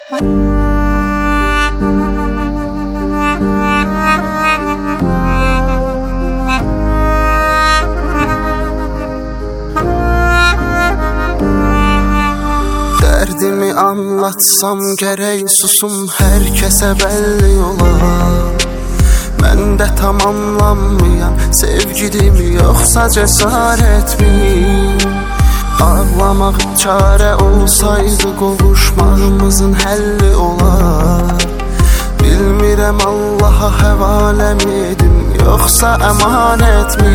Dərdimi anlatsam gərək susum hər kəsə bəlli olar. Məndə tamamlanmayan sevgidimi yoxsa cəsarətmi? Ağlamaq çarə olsaydı qovuşmağımızın həlli olar. Bilmirəm Allaha həvaləm edim yoxsa əmanətmi?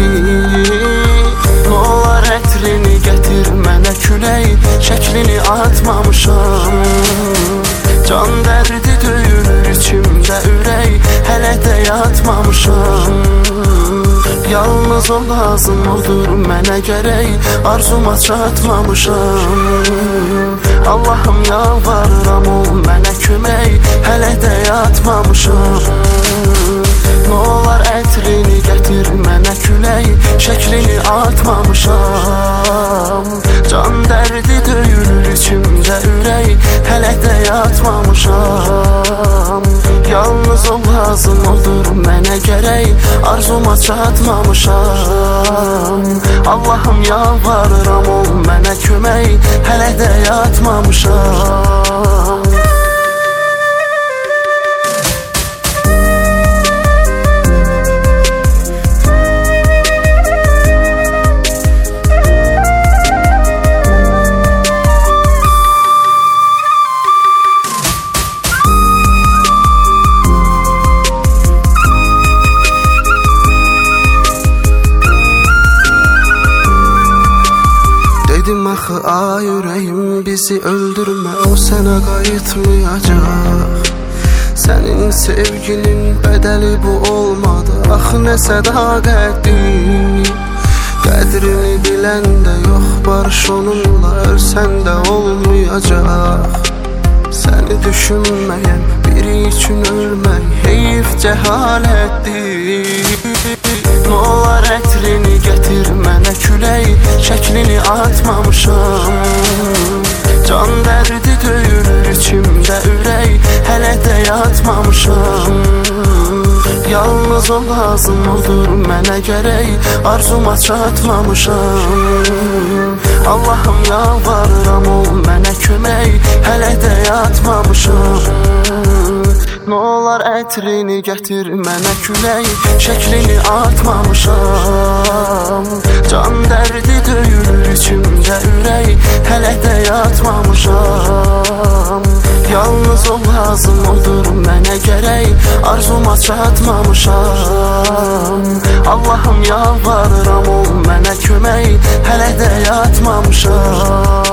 Nolar ətrini gətir mənə külək, şəklini atmamışam. Can dərdi döyülür içimdə ürək, hələ də yatmamışam. Yalnız o lazım odur mənə gərək, arzuma çatmamışam. Allahım yalvarıram ol mənə kömək, hələ də yatmamışam. Nolar ətrini gətir mənə külək, şəklini atmamışam. Can dərdi döyülür içimdə ürək, hələ də yatmamışam. Yalnız o lazım odur mənə gərək, arzuma çatmamışam. Allahım yalvarıram ol mənə kömək, hələ də yatmamışam. Dedim axı ay ürəyim bizi öldürmə, o sənə qayıtmayacaq. Sənin sevginin bədəli bu olmadı, axı nə sədaqətdir. Qədrini biləndə yox barış onunla, ölsən də olmayacaq. Səni düşünməyən biri üçün ölmək heyif cəhalətdir. Nolar ətrini gətir mənə külək, şəklini atmamışam. Can dərdi döyülür içimdə ürək, hələ də yatmamışam. Yalnız o lazım odur mənə gərək, arzuma çatmamışam. Allahım yalvarıram ol mənə kömək, hələ də yatmamışam. Nolar ətrini gətir mənə külək, şəklini atmamışam. Can dərdi döyülür içimdə ürək, hələ də yatmamışam. Yalnız o lazım odur mənə gərək, arzuma çatmamışam. Allahım yalvarıram ol mənə kömək, hələ də yatmamışam.